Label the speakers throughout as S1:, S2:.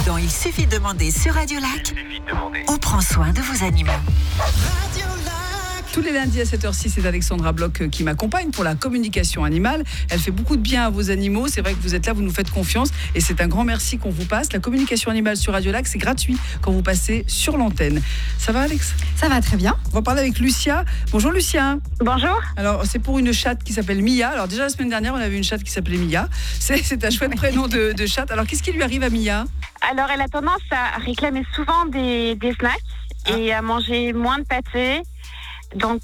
S1: Dans Il suffit de demander sur Radio Lac, on prend soin de vos animaux.
S2: Tous les lundis à 7h06, c'est Alexandra Bloch qui m'accompagne pour la communication animale. Elle fait beaucoup de bien à vos animaux. C'est vrai que vous êtes là, vous nous faites confiance et c'est un grand merci qu'on vous passe. La communication animale sur Radio Lac, c'est gratuit quand vous passez sur l'antenne. Ça va, Alex ?
S3: Ça va très bien.
S2: On va parler avec Lucia. Bonjour Lucia.
S4: Bonjour.
S2: Alors, c'est pour une chatte qui s'appelle Mia. Alors déjà, la semaine dernière, on avait une chatte qui s'appelait Mia. C'est un chouette prénom de chatte. Alors, qu'est-ce qui lui arrive à Mia ?
S4: Alors, elle a tendance à réclamer souvent des snacks et à manger moins de pâté. Donc,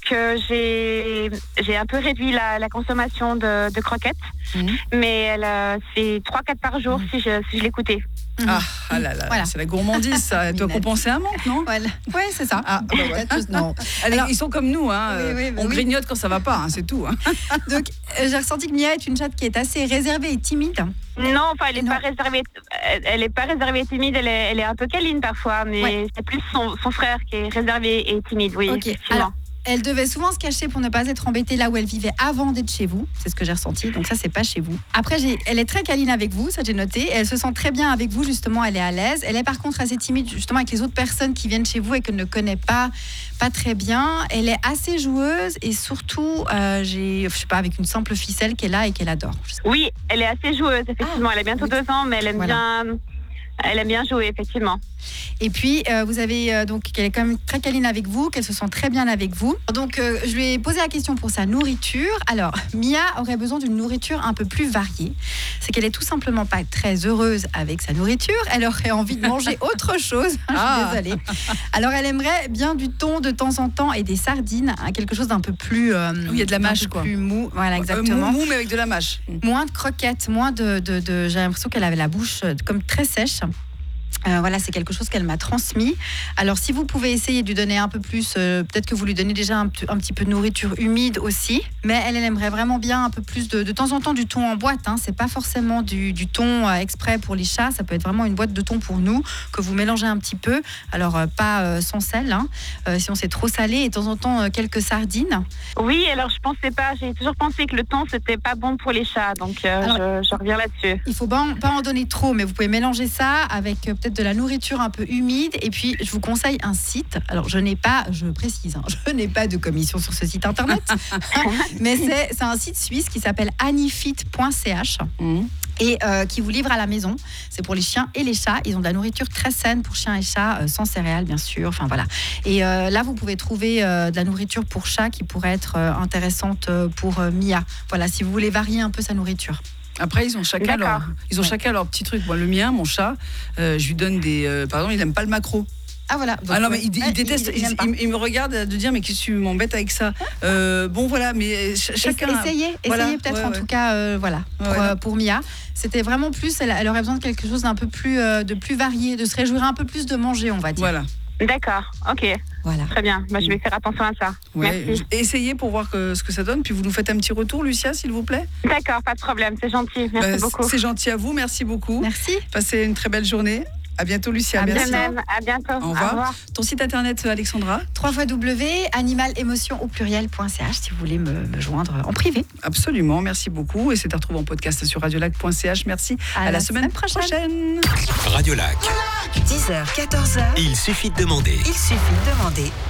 S4: j'ai un peu réduit la consommation de croquettes. Mais elle fait 3-4 par jour si je l'écoutais.
S2: Ah là là, voilà. C'est la gourmandise, ça. Elle doit compenser un manque, non ?
S3: Voilà. Oui, c'est ça.
S2: Ah, bah ouais.
S3: Non.
S2: Alors, ils sont comme nous, hein.
S3: Oui,
S2: on grignote quand ça va pas, hein, c'est tout. Hein.
S3: Donc, j'ai ressenti que Mia est une chatte qui est assez réservée et timide.
S4: Non, enfin, elle n'est pas réservée. Elle n'est pas réservée et timide. Elle est un peu câline parfois, mais c'est plus son frère qui est réservé et timide. Oui.
S3: Ok. Alors, elle devait souvent se cacher pour ne pas être embêtée là où elle vivait avant d'être chez vous. C'est ce que j'ai ressenti. Donc ça, c'est pas chez vous. Après, elle est très câline avec vous, ça j'ai noté. Elle se sent très bien avec vous, justement. Elle est à l'aise. Elle est par contre assez timide, justement, avec les autres personnes qui viennent chez vous et qu'elle ne connaît pas très bien. Elle est assez joueuse et surtout, je sais pas, avec une simple ficelle qu'elle a et qu'elle adore.
S4: Oui, elle est assez joueuse, effectivement. Elle a bientôt 2 ans, mais elle aime bien. Elle aime bien jouer, effectivement.
S3: Et puis, vous avez donc qu'elle est quand même très câline avec vous, qu'elle se sent très bien avec vous. Donc, je lui ai posé la question pour sa nourriture. Alors, Mia aurait besoin d'une nourriture un peu plus variée. C'est qu'elle est tout simplement pas très heureuse avec sa nourriture. Elle aurait envie de manger autre chose. Je suis désolée. Alors, elle aimerait bien du thon de temps en temps et des sardines, hein, quelque chose d'un peu plus...
S2: où il y a de la mâche, quoi.
S3: Plus mou. Voilà, exactement.
S2: Mou, mais avec de la mâche.
S3: Moins de croquettes, moins de j'ai l'impression qu'elle avait la bouche comme très sèche. Voilà, c'est quelque chose qu'elle m'a transmis. Alors, si vous pouvez essayer de lui donner un peu plus, peut-être que vous lui donnez déjà un petit peu de nourriture humide aussi, mais elle aimerait vraiment bien un peu plus de temps en temps du thon en boîte. Hein. C'est pas forcément du thon exprès pour les chats, ça peut être vraiment une boîte de thon pour nous, que vous mélangez un petit peu. Alors, pas sans sel, hein, sinon c'est trop salé, et de temps en temps quelques sardines.
S4: Oui, alors je pensais pas, j'ai toujours pensé que le thon c'était pas bon pour les chats, donc je reviens là-dessus.
S3: Il faut pas en donner trop, mais vous pouvez mélanger ça avec peut-être de la nourriture un peu humide. Et puis, je vous conseille un site. Alors, je n'ai pas de commission sur ce site internet, mais c'est un site suisse qui s'appelle anifit.ch. Et qui vous livre à la maison. C'est pour les chiens et les chats. Ils ont de la nourriture très saine pour chiens et chats, sans céréales, bien sûr. Enfin, voilà. Et là, vous pouvez trouver de la nourriture pour chat qui pourrait être intéressante pour Mia. Voilà, si vous voulez varier un peu sa nourriture.
S2: Après, ils ont chacun leur petit truc. Moi, le mien, mon chat, je lui donne des... par exemple, il n'aime pas le maquereau.
S3: Ah voilà. Donc,
S2: non mais il déteste. Il me regarde de dire mais qu'est-ce que tu m'embêtes avec ça. Bon voilà, mais chacun.
S3: Essayez peut-être en tout cas pour Mia. C'était vraiment plus. Elle aurait besoin de quelque chose d'un peu plus de plus varié, de se réjouir un peu plus de manger, on va dire.
S4: Voilà. D'accord, ok.
S3: Voilà.
S4: Très bien. Je vais faire attention à ça.
S2: Ouais.
S4: Merci.
S2: Essayez pour voir ce que ça donne, puis vous nous faites un petit retour, Lucia, s'il vous plaît.
S4: D'accord, pas de problème, c'est gentil. Merci beaucoup.
S2: C'est gentil à vous, merci beaucoup.
S3: Merci.
S2: Passez une très belle journée. À bientôt, Lucia.
S4: Merci. Même. À bientôt.
S2: Au revoir. Ton site internet, Alexandra ?
S3: www.animalemotion.ch si vous voulez me joindre en privé.
S2: Absolument, merci beaucoup. Et c'est à retrouver en podcast sur radiolac.ch. Merci. À la semaine prochaine.
S5: Radio Lac.
S1: 10h, 14h.
S5: Il suffit de demander.